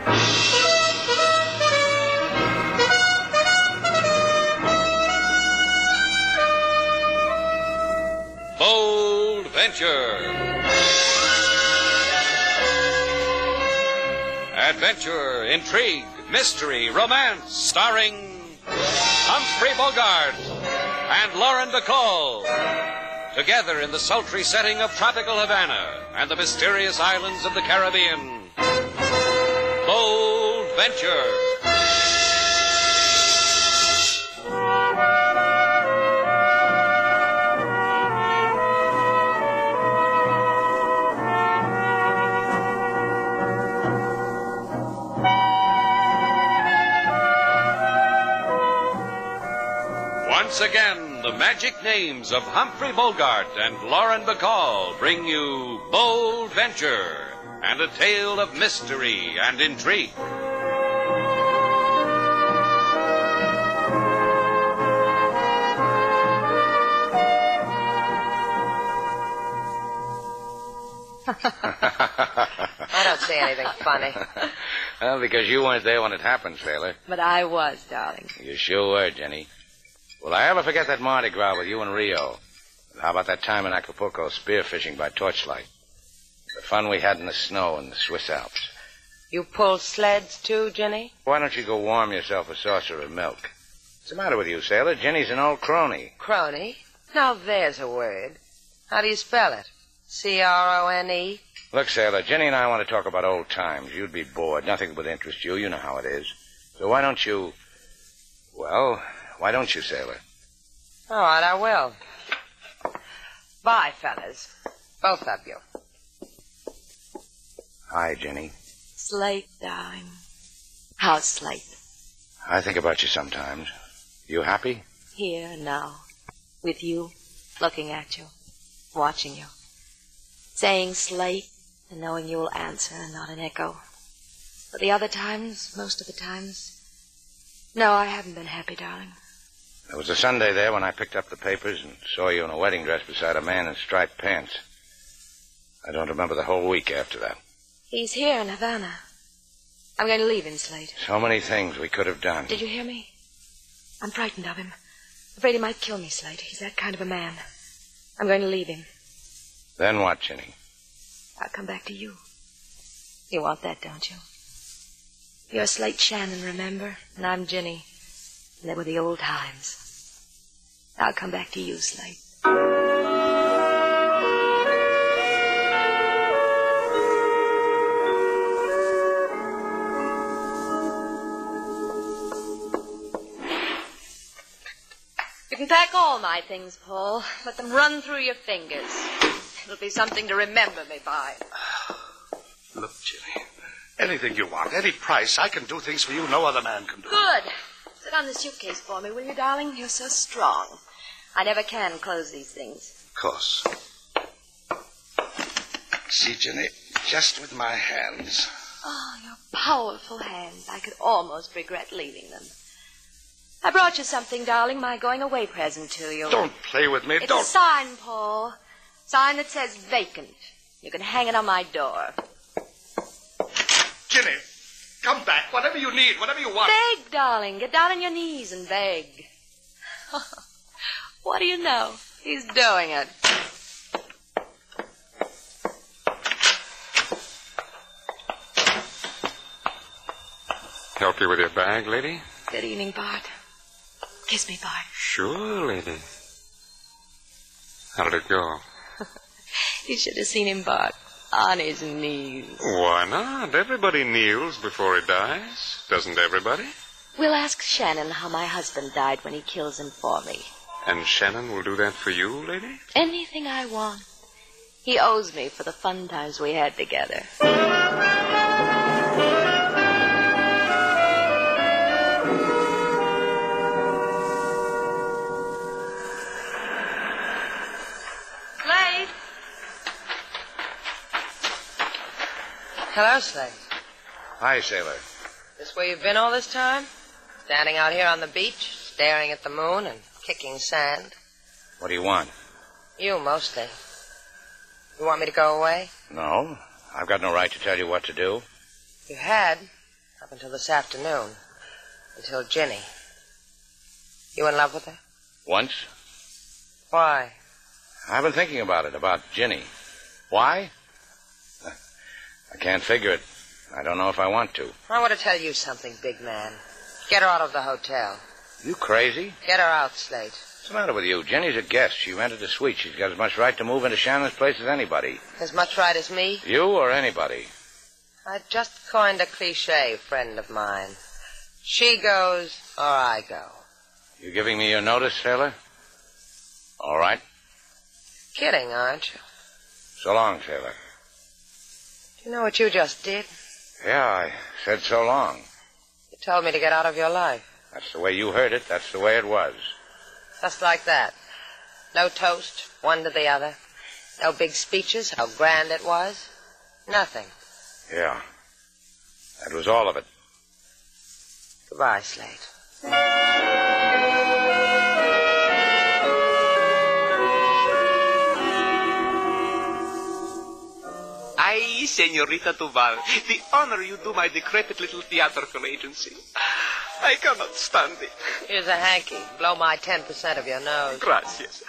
Bold Venture. Adventure, intrigue, mystery, romance, starring Humphrey Bogart and Lauren Bacall. Together in the sultry setting of tropical Havana and the mysterious islands of the Caribbean. Bold Venture. Once again, the magic names of Humphrey Bogart and Lauren Bacall bring you Bold Venture and a tale of mystery and intrigue. I don't see anything funny. Well, because you weren't there when it happened, sailor. But I was, darling. You sure were, Jenny. Will I ever forget that Mardi Gras with you and Rio? How about that time in Acapulco spearfishing by torchlight? The fun we had in the snow in the Swiss Alps. You pulled sleds, too, Jenny? Why don't you go warm yourself a saucer of milk? What's the matter with you, sailor? Jenny's an old crony. Crony? Now there's a word. How do you spell it? C-R-O-N-E? Look, sailor, Jenny and I want to talk about old times. You'd be bored. Nothing would interest you. You know how it is. So why don't you... Well, why don't you, sailor? All right, I will. Bye, fellas. Both of you. Hi, Jenny. Slate, darling. How's Slate? I think about you sometimes. You happy? Here, now. With you, looking at you, watching you. Saying Slate and knowing you'll answer, not an echo. But the other times, most of the times... No, I haven't been happy, darling. There was a Sunday there when I picked up the papers and saw you in a wedding dress beside a man in striped pants. I don't remember the whole week after that. He's here in Havana. I'm going to leave him, Slate. So many things we could have done. Did you hear me? I'm frightened of him. Afraid he might kill me, Slate. He's that kind of a man. I'm going to leave him. Then what, Jenny? I'll come back to you. You want that, don't you? You're Slate Shannon, remember? And I'm Ginny. And they were the old times. I'll come back to you, Slate. You can pack all my things, Paul. Let them run through your fingers. It'll be something to remember me by. Look, Jenny, anything you want, any price, I can do things for you no other man can do. Good. Sit on the suitcase for me, will you, darling? You're so strong. I never can close these things. Of course. See, Jenny, just with my hands. Oh, your powerful hands. I could almost regret leaving them. I brought you something, darling, my going-away present to you. Don't play with me. It's a sign, Paul. Sign that says vacant. You can hang it on my door. Jenny, come back. Whatever you need, whatever you want. Beg, darling. Get down on your knees and beg. What do you know? He's doing it. Help you with your bag, lady? Good evening, Bart. Kiss me, Bart. Sure, lady. How did it go? You should have seen him, Bart. On his knees. Why not? Everybody kneels before he dies. Doesn't everybody? We'll ask Shannon how my husband died when he kills him for me. And Shannon will do that for you, lady? Anything I want. He owes me for the fun times we had together. Slade. Hello, Slade. Hi, sailor. This where you've been all this time? Standing out here on the beach, staring at the moon and kicking sand? What do you want? You, mostly. You want me to go away? No, I've got no right to tell you what to do. You had. Up until this afternoon. Until Ginny. You in love with her? Once. Why? I've been thinking about it, about Ginny. Why? I can't figure it. I don't know if I want to. I want to tell you something, big man. Get her out of the hotel. You crazy? Get her out, Slate. What's the matter with you? Jenny's a guest. She rented a suite. She's got as much right to move into Shannon's place as anybody. As much right as me? You or anybody? I just coined a cliche, friend of mine. She goes, or I go. You giving me your notice, sailor? All right. Kidding, aren't you? So long, sailor. Do you know what you just did? Yeah, I said so long. You told me to get out of your life. That's the way you heard it. That's the way it was. Just like that. No toast, one to the other. No big speeches, how grand it was. Nothing. Yeah. That was all of it. Goodbye, Slate. Ay, Senorita Duval, the honor you do my decrepit little theatrical agency. I cannot stand it. Here's a hanky. Blow my 10% of your nose. Gracias.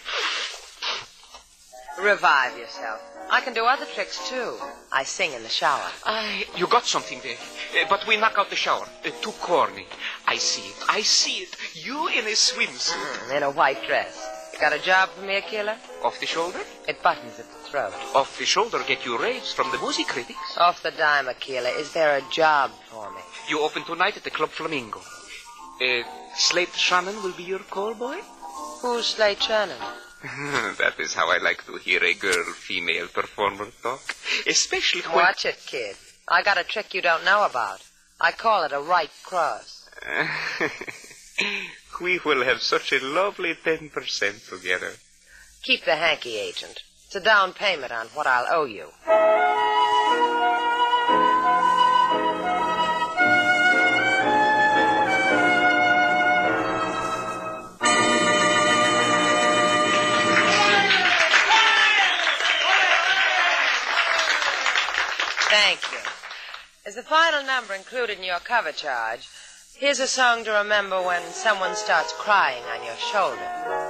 Revive yourself. I can do other tricks, too. I sing in the shower. You got something there. But we knock out the shower. Too corny. I see it. I see it. You in a swimsuit. In a white dress. You got a job for me, Aquila? Off the shoulder? It buttons at the throat. Off the shoulder get you raves from the music critics. Off the dime, Aquila. Is there a job for me? You open tonight at the Club Flamingo. Slate Shannon will be your call boy? Who's Slate Shannon? That is how I like to hear a girl-female performer talk. Especially when... Watch it, kid. I got a trick you don't know about. I call it a right cross. We will have such a lovely 10% together. Keep the hanky, agent. It's a down payment on what I'll owe you. Thank you. As the final number included in your cover charge, here's a song to remember when someone starts crying on your shoulder.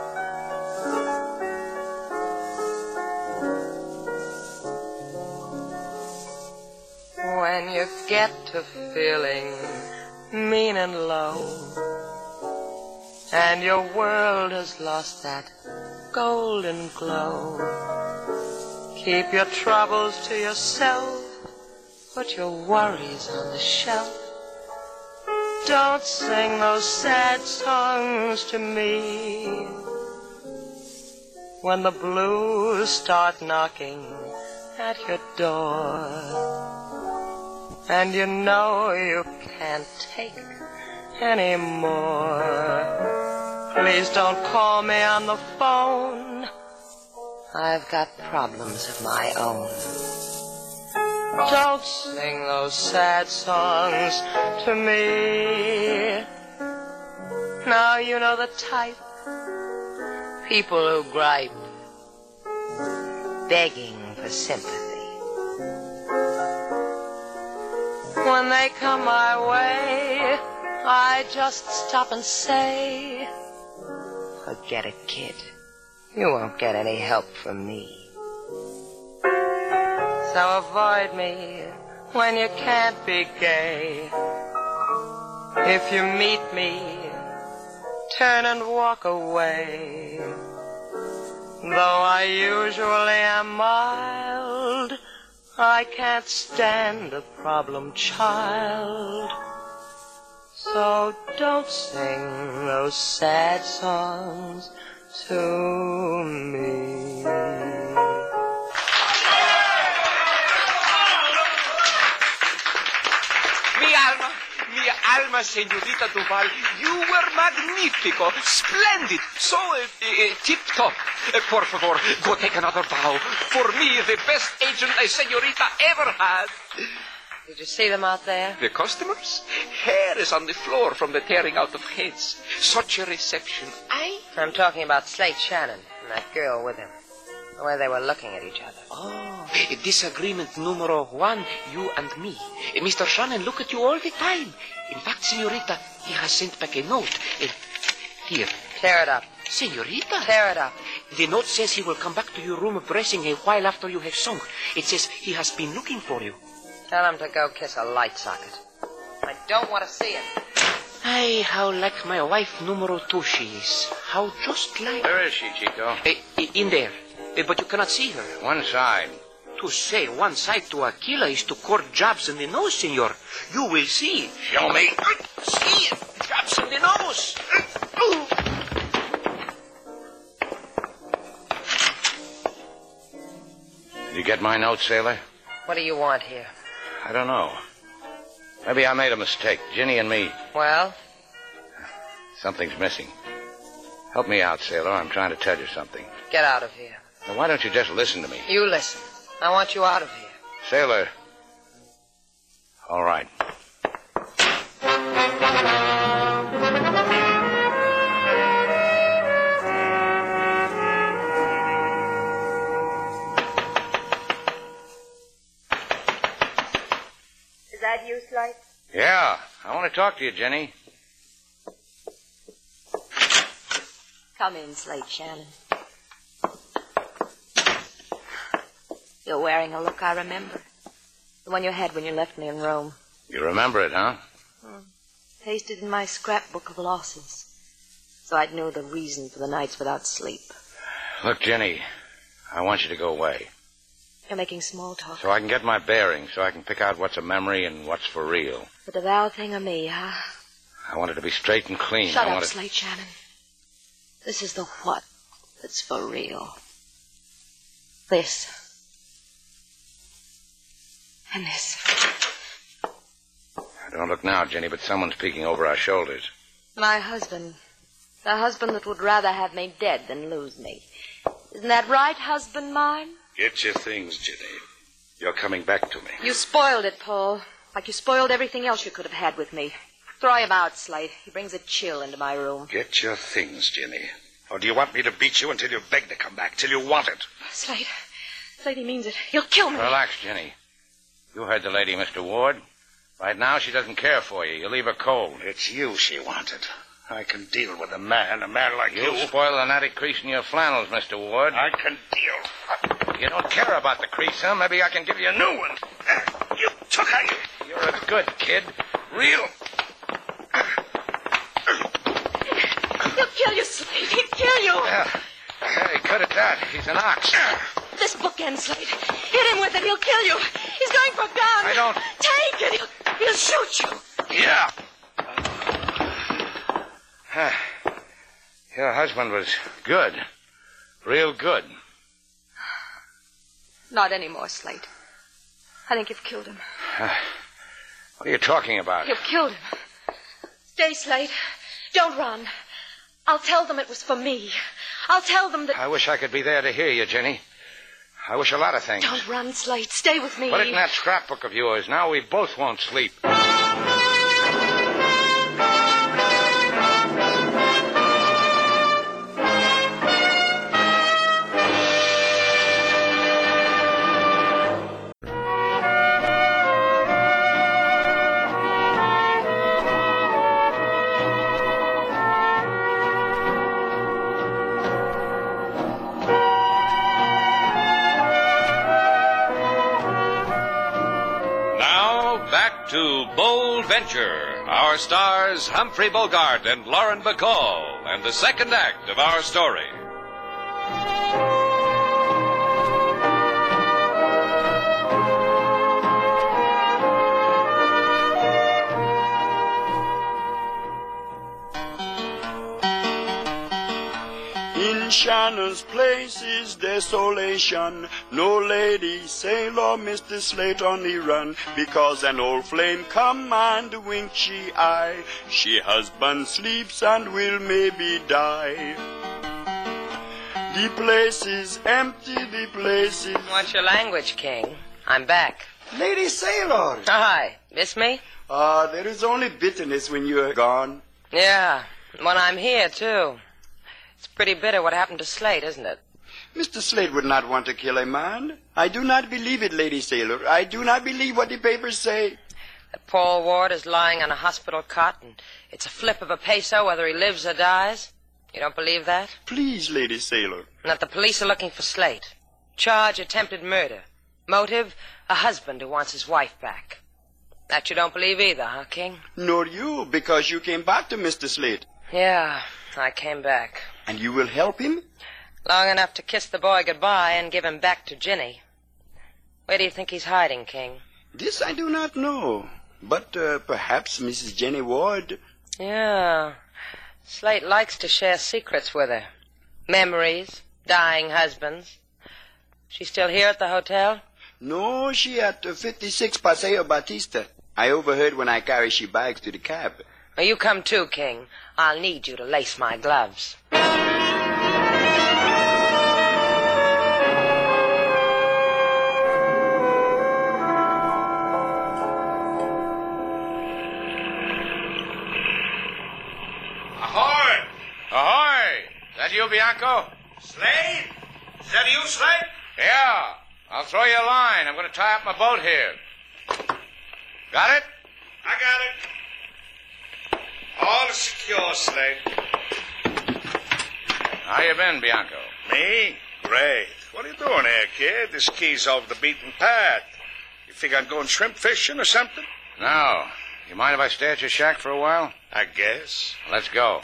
When you get to feeling mean and low, and your world has lost that golden glow, keep your troubles to yourself. Put your worries on the shelf. Don't sing those sad songs to me. When the blues start knocking at your door, and you know you can't take any more, please don't call me on the phone. I've got problems of my own. Don't sing those sad songs to me. Now you know the type. People who gripe, begging for sympathy. When they come my way, I just stop and say, forget it, kid. You won't get any help from me. So avoid me when you can't be gay. If you meet me, turn and walk away. Though I usually am mild, I can't stand a problem child. So don't sing those sad songs to me. Mi alma, Senorita Duval, you were magnifico, splendid, so tip-top. Por favor, go take another bow. For me, the best agent a senorita ever had. Did you see them out there? The customers? Hair is on the floor from the tearing out of heads. Such a reception. I'm talking about Slate Shannon and that girl with him. The way they were looking at each other. Oh, disagreement numero 1, you and me. Mr. Shannon, look at you all the time. In fact, Senorita, he has sent back a note. Here. Tear it up. Senorita? Tear it up. The note says he will come back to your room dressing a while after you have sung. It says he has been looking for you. Tell him to go kiss a light socket. I don't want to see it. Ay, how like my wife numero 2 she is. How just like... Where is she, Chico? In there. But you cannot see her. One side. To say one side to a killer is to court jobs in the nose, senor. You will see. Show me. See it. Jobs in the nose. You get my note, sailor? What do you want here? I don't know. Maybe I made a mistake. Ginny and me. Well? Something's missing. Help me out, sailor. I'm trying to tell you something. Get out of here. Now, why don't you just listen to me? You listen. I want you out of here. Sailor. All right. Is that you, Slate? Yeah, I want to talk to you, Jenny. Come in, Slate Shannon. You're wearing a look I remember. The one you had when you left me in Rome. You remember it, huh? Pasted in my scrapbook of losses. So I'd know the reason for the nights without sleep. Look, Jenny, I want you to go away. You're making small talk. So I can get my bearings, so I can pick out what's a memory and what's for real. The DeVal thing or me, huh? I want it to be straight and clean. Shut up, Slate Shannon. This is the what that's for real. This. And this. Don't look now, Jenny, but someone's peeking over our shoulders. My husband. The husband that would rather have me dead than lose me. Isn't that right, husband mine? Get your things, Jenny. You're coming back to me. You spoiled it, Paul. Like you spoiled everything else you could have had with me. Throw him out, Slate. He brings a chill into my room. Get your things, Jenny. Or do you want me to beat you until you beg to come back, till you want it? Slate, he means it. He'll kill me. Relax, Jenny. You heard the lady, Mr. Ward. Right now, she doesn't care for you. You leave her cold. It's you she wanted. I can deal with a man like you. You'll spoil the natty crease in your flannels, Mr. Ward. I can deal. You don't care about the crease, huh? Maybe I can give you a new one. You took her. You're a good kid. Real. He'll kill you, Slate. He'll kill you. Yeah, good at that. He's an ox. This bookend, Slate. Hit him with it. He'll kill you. He's going for a gun. I don't... Take it. He'll shoot you. Yeah. Your husband was good. Real good. Not anymore, Slate. I think you've killed him. What are you talking about? You've killed him. Stay, Slate. Don't run. I'll tell them it was for me. I'll tell them that... I wish I could be there to hear you, Jenny. I wish a lot of things. Don't run, Slate. Stay with me. Put it in that scrapbook of yours. Now we both won't sleep. To Bold Venture, our stars Humphrey Bogart and Lauren Bacall, and the second act of our story. In Shannon's place is desolation. No lady, sailor, Mr. Slate on the run, because an old flame come and wink she eye. She husband sleeps and will maybe die. The place is empty, the place is... What's your language, King? I'm back. Lady Sailor! Hi. Miss me? There is only bitterness when you're gone. Yeah. When I'm here, too. It's pretty bitter what happened to Slate, isn't it? Mr. Slade would not want to kill a man. I do not believe it, Lady Sailor. I do not believe what the papers say. That Paul Ward is lying on a hospital cot, and it's a flip of a peso whether he lives or dies. You don't believe that? Please, Lady Sailor. And that the police are looking for Slate. Charge attempted murder. Motive, a husband who wants his wife back. That you don't believe either, huh, King? Nor you, because you came back to Mr. Slade. Yeah, I came back. And you will help him? Long enough to kiss the boy goodbye and give him back to Ginny. Where do you think he's hiding, King? This I do not know. But perhaps Mrs. Jenny Ward. Yeah. Slate likes to share secrets with her. Memories, dying husbands. She's still here at the hotel? No, she at 56 Paseo Batista. I overheard when I carried she bags to the cab. Well, you come too, King. I'll need you to lace my gloves. Ahoy! Ahoy! Is that you, Bianco? Slade? Is that you, Slade? Yeah. I'll throw you a line. I'm going to tie up my boat here. Got it? I got it. All secure, Slade. How you been, Bianco? Me? Great. What are you doing here, kid? This key's off the beaten path. You think I'm going shrimp fishing or something? No. You mind if I stay at your shack for a while? I guess. Let's go.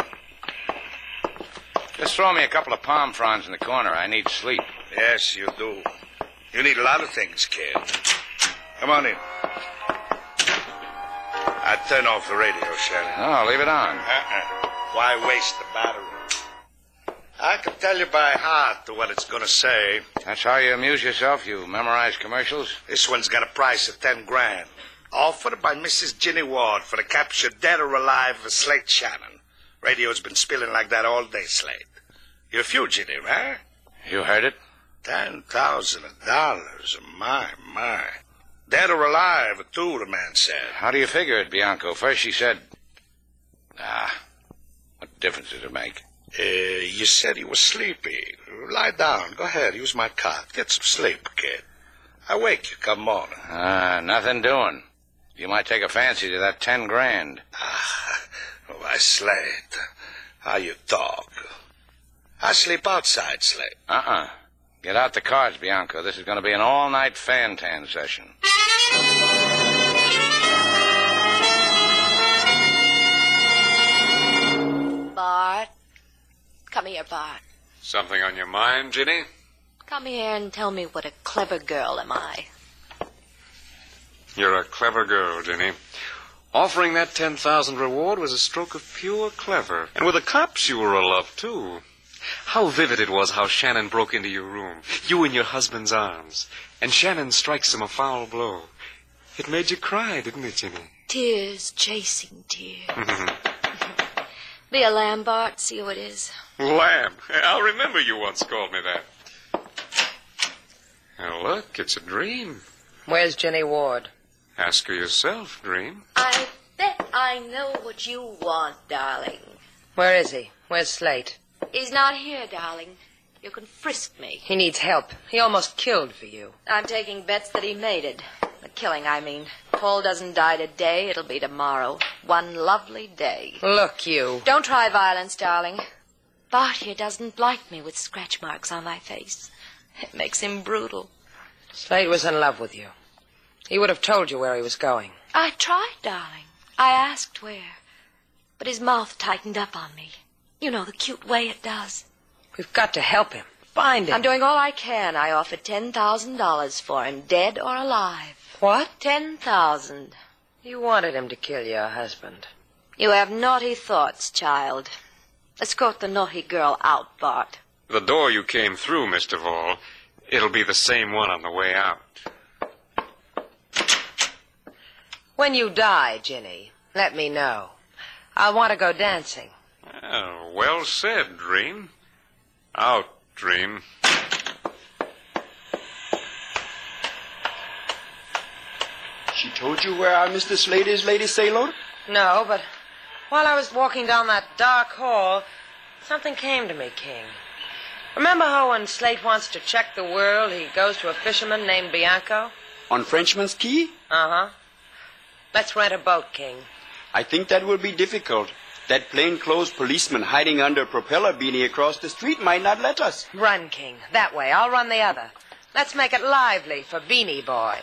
Just throw me a couple of palm fronds in the corner. I need sleep. Yes, you do. You need a lot of things, kid. Come on in. I'd turn off the radio, Shannon. No, leave it on. Why waste the battery? I can tell you by heart what it's going to say. That's how you amuse yourself? You memorize commercials? This one's got a price of $10,000. Offered by Mrs. Ginny Ward for the capture, dead or alive, of Slate Shannon. Radio's been spilling like that all day, Slate. You're a fugitive, huh? You heard it? $10,000. My. Dead or alive, too, the man said. How do you figure it, Bianco? First she said... what difference does it make? You said he was sleepy. Lie down. Go ahead. Use my cot. Get some sleep, kid. I wake you come morning. Nothing doing. You might take a fancy to that $10,000. Why, Slate, how you talk. I sleep outside, Slate. Get out the cards, Bianco. This is going to be an all-night fan-tan session. Bart. Come here, Bart. Something on your mind, Ginny? Come here and tell me what a clever girl am I. You're a clever girl, Ginny. Offering that 10,000 reward was a stroke of pure clever. And with the cops, you were a love, too. How vivid it was how Shannon broke into your room, you in your husband's arms, and Shannon strikes him a foul blow. It made you cry, didn't it, Ginny? Tears chasing tears. Be a lamb, Bart. See who it is. Lamb. I'll remember you once called me that. Now, look, it's a dream. Where's Ginny Ward? Ask her yourself, Dream. I bet I know what you want, darling. Where is he? Where's Slate? He's not here, darling. You can frisk me. He needs help. He almost killed for you. I'm taking bets that he made it. The killing, I mean. Paul doesn't die today. It'll be tomorrow. One lovely day. Look, you. Don't try violence, darling. Bart here doesn't like me with scratch marks on my face. It makes him brutal. Slade was in love with you. He would have told you where he was going. I tried, darling. I asked where. But his mouth tightened up on me. You know, the cute way it does. We've got to help him. Find him. I'm doing all I can. I offered $10,000 for him, dead or alive. What? 10,000. You wanted him to kill your husband. You have naughty thoughts, child. Escort the naughty girl out, Bart. The door you came through, Mr. Vall, it'll be the same one on the way out. When you die, Ginny, let me know. I want to go dancing. Oh, well said, Dream. Out, Dream. She told you where our Mr. Slade is, Lady Sailor? No, but while I was walking down that dark hall, something came to me, King. Remember how when Slate wants to check the world, he goes to a fisherman named Bianco? On Frenchman's Key? Uh-huh. Let's rent a boat, King. I think that will be difficult. That plainclothes policeman hiding under a propeller beanie across the street might not let us. Run, King. That way. I'll run the other. Let's make it lively for Beanie Boy.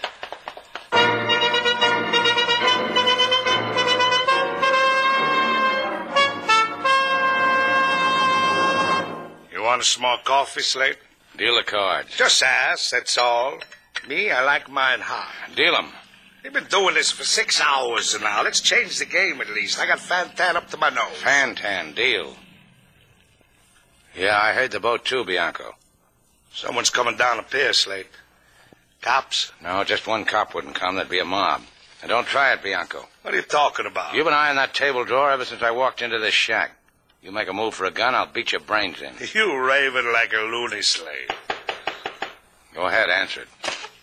You want a small coffee, Slate? Deal the cards. Just ask, that's all. Me, I like mine hot. Deal 'em. We've been doing this for 6 hours now. Let's change the game at least. I got Fantan up to my nose. Fantan, deal. Yeah, I heard the boat too, Bianco. Someone's coming down the pier, Slate. Cops? No, just one cop wouldn't come. There'd be a mob. And don't try it, Bianco. What are you talking about? You've been eyeing that table drawer ever since I walked into this shack. You make a move for a gun, I'll beat your brains in. You raving like a loony, Slate. Go ahead, answer it.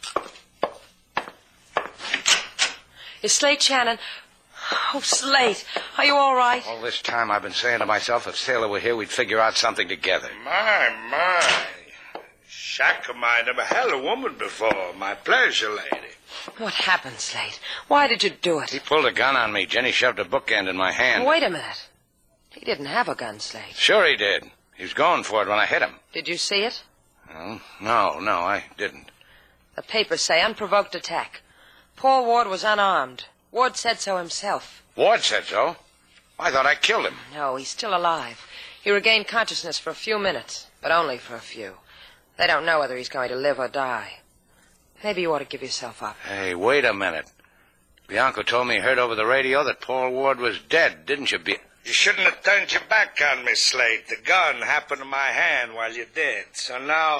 Is Slate Shannon? Oh, Slate, are you all right? All this time I've been saying to myself, if Sailor were here, we'd figure out something together. My. Shack of mine never held a woman before. My pleasure, lady. What happened, Slate? Why did you do He it? pulled a gun on me. Jenny shoved a bookend in my hand. Wait a minute. He didn't have a gun, Slate. Sure he did. He was going for it when I hit him. Did you see it? No, I didn't. The papers say unprovoked attack. Paul Ward was unarmed. Ward said so himself. Ward said so. I thought I killed him. No, he's still alive. He regained consciousness for a few minutes, but only for a few. They don't know whether he's going to live or die. Maybe you ought to give yourself up. Hey, wait a minute. Bianco told me he heard over the radio that Paul Ward was dead, didn't you, You shouldn't have turned your back on me, Slate. The gun happened in my hand while you did. So now...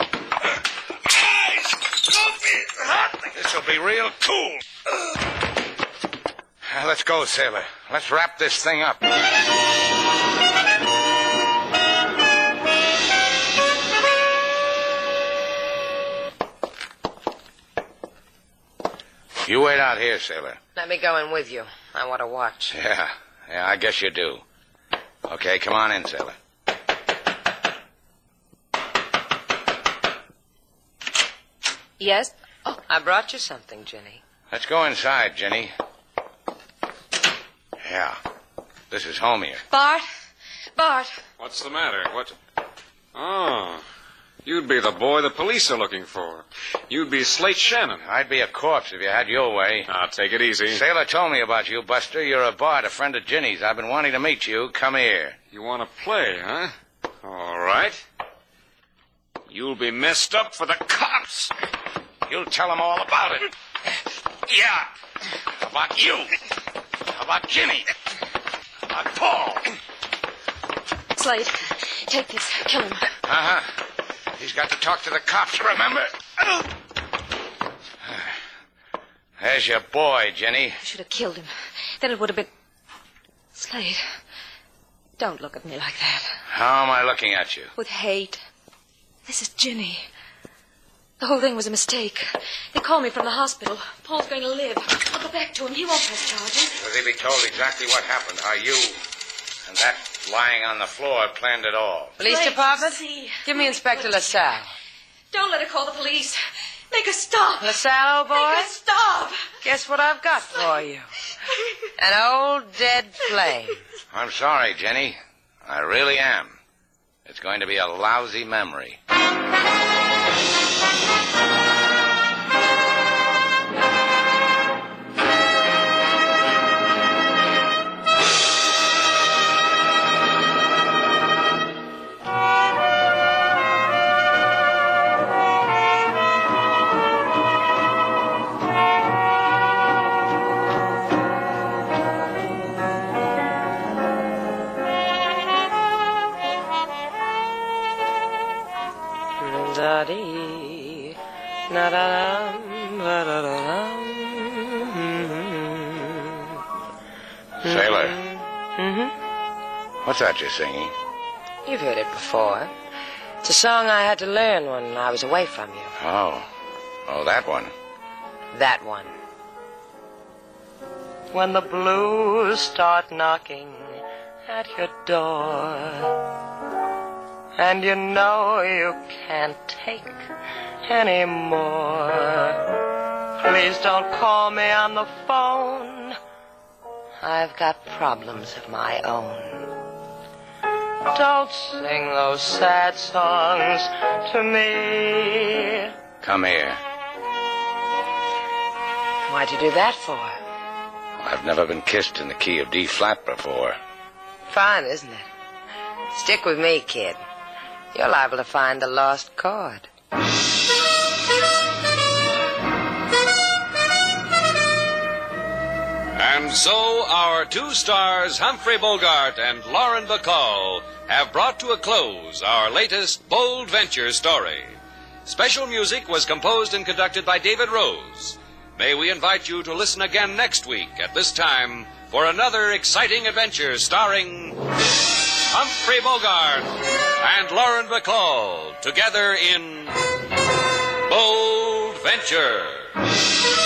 This'll be real cool. Let's go, Sailor. Let's wrap this thing up. You wait out here, Sailor. Let me go in with you. I want to watch. Yeah, I guess you do. Okay, come on in, Sailor. Yes? Oh, I brought you something, Ginny. Let's go inside, Jenny. Yeah, this is home here. Bart? What's the matter? What? Oh, you'd be the boy the police are looking for. You'd be Slate Shannon. I'd be a corpse if you had your way. Now, take it easy. Sailor told me about you, Buster. You're a Bart, a friend of Ginny's. I've been wanting to meet you. Come here. You want to play, huh? All right. You'll be messed up for the cops. You'll tell them all about it. Yeah. About you. About Ginny. About Paul. Slate, take this. Kill him. Uh-huh. He's got to talk to the cops, remember? There's your boy, Jenny. You should have killed him. Then it would have been... Slate, don't look at me like that. How am I looking at you? With hate. This is Ginny. The whole thing was a mistake. They called me from the hospital. Paul's going to live. I'll go back to him. He won't press charges. Will he be told exactly what happened? How you and that lying on the floor planned it all? Police Slate, department? see. Give me Inspector LaSalle. Don't let her call the police. Make her stop. LaSalle, old boy? Make her stop. Guess what I've got for you? An old dead flame. I'm sorry, Jenny. I really am. It's going to be a lousy memory. Da-dee, na-da-dum, ba-da-da-dum. Sailor, Mm-hmm. what's that you're singing? You've heard it before. It's a song I had to learn when I was away from you. Oh, that one. That one. When the blues start knocking at your door and you know you can't take any more. Please don't call me on the phone. I've got problems of my own. Don't sing those sad songs to me. Come here. Why'd you do that for? I've never been kissed in the key of D flat before. Fine, isn't it? Stick with me, kid. You're liable to find a lost chord. And so our two stars, Humphrey Bogart and Lauren Bacall, have brought to a close our latest Bold Venture story. Special music was composed and conducted by David Rose. May we invite you to listen again next week at this time for another exciting adventure starring Humphrey Bogart and Lauren Bacall together in Bold Venture.